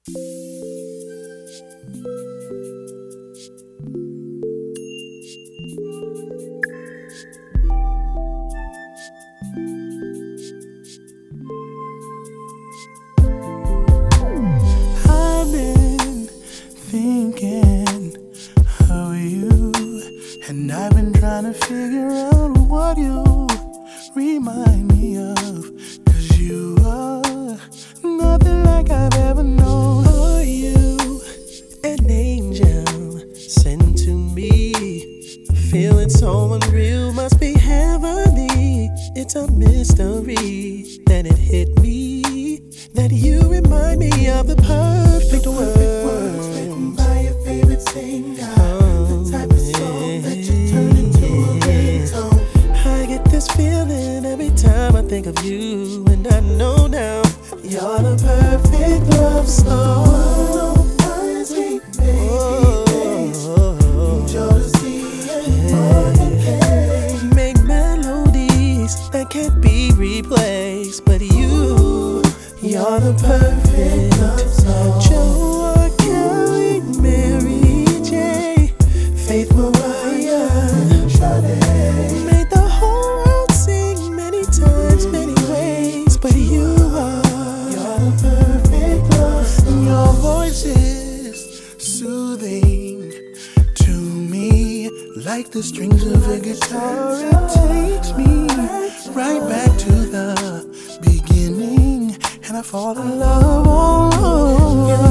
I've been thinking of you, and I've been trying to figure out what you remind me of. 'Cause you are nothing like I've ever known. Are you an angel sent to me? A feeling so unreal, must be heavenly. It's a mystery that it hit me, that you remind me of the perfect words written by your favorite singer. The type of song that you turn into a ringtone. I get this feeling every time I think of you, and I know now You're the perfect love song. My sweet baby, jealousy and fornication. make melodies that can't be replaced, but You're the perfect love song. Joe, Kelly, Mary J, Faith Mariah, Sade. made the whole world sing many times, many ways, but you are. You're the perfect love song. Your voice is soothing to me, like the strings of a guitar. It takes me right back to the beginning, and I fall in love. Oh, You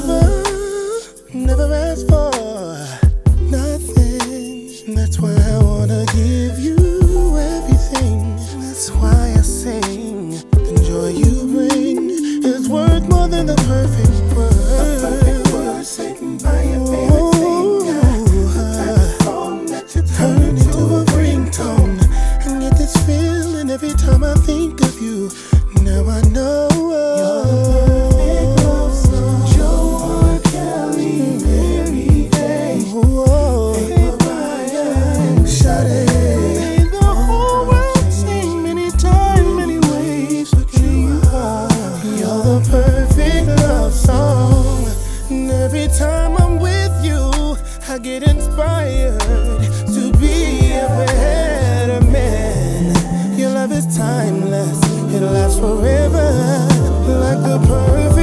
never ask for nothing. that's why I wanna give you everything. That's why I sing. The joy you bring is worth more than the perfect word. The perfect word written by your favorite singer. The type of song that you turn into a ringtone. I get this feeling every time I think of you. Now I know You're the perfect love song. Joe, Kelly, Mary J, Faith Mariah, Sade. made the whole world sing many times, many ways, but you are. You're the perfect love song. And every time I'm with you, I get inspired to be a better man. Your love is timeless, it lasts forever, like the perfect